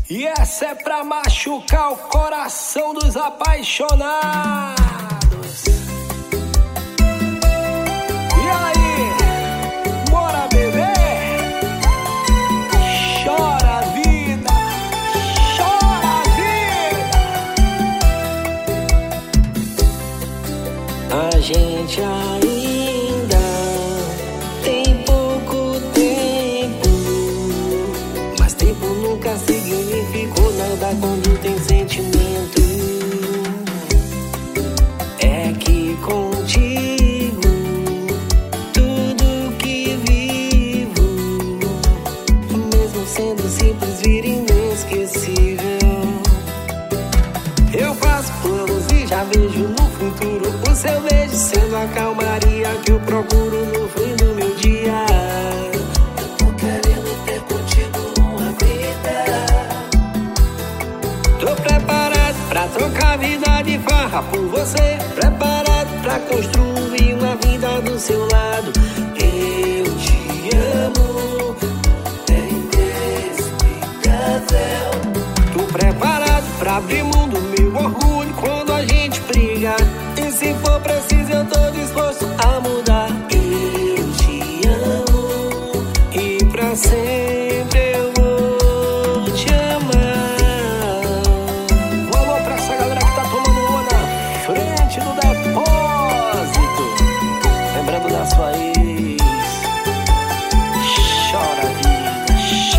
E essa é pra machucar o coração dos apaixonados. E aí, bora beber? Chora a vida, chora a vida. A gente ainda tem pouco tempo, mas tempo nunca significou nada quando tem sentimento. É que contigo tudo que vivo, mesmo sendo simples, vira inesquecível. Eu faço planos e já vejo no futuro o seu beijo sendo a calmaria que eu procuro no fim do meu dia. Eu tô querendo ter contigo uma vida. Tô preparado pra trocar vida de farra por você, preparado pra construir uma vida do seu lado. Eu te amo, é inexplicável. Tô preparado pra abrir mão do meu orgulho quando a gente briga, e se for preciso eu tô disposto a mudar. Eu te amo e pra sempre eu vou te amar. Um alô pra essa galera que tá tomando uma na frente do depósito, lembrando da sua ex. Chora vida,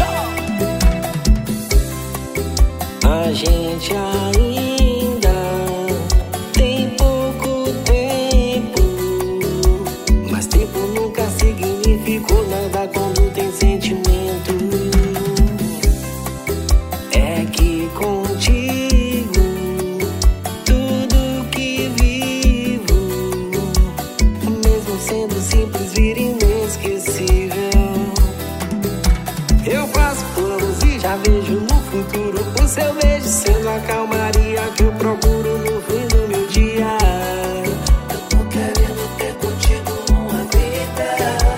chora. A gente ainda tem pouco tempo, mas tempo nunca significou nada quando tem sentimento. É que contigo tudo que vivo, mesmo sendo simples, vira inesquecível. Eu faço planos e já vejo no futuro o seu beijo sendo a calmaria que eu procuro no fim do meu dia. Eu tô querendo ter contigo uma vida.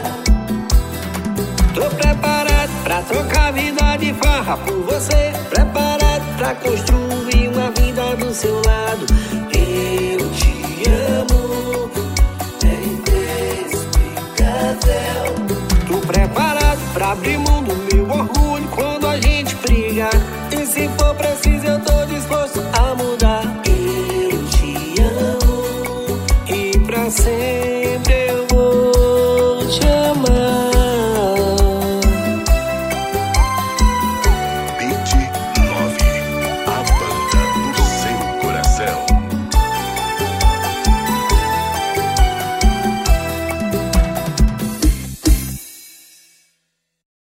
Tô preparado pra trocar vida de farra por você, preparado pra construir uma vida do seu lado. Eu te amo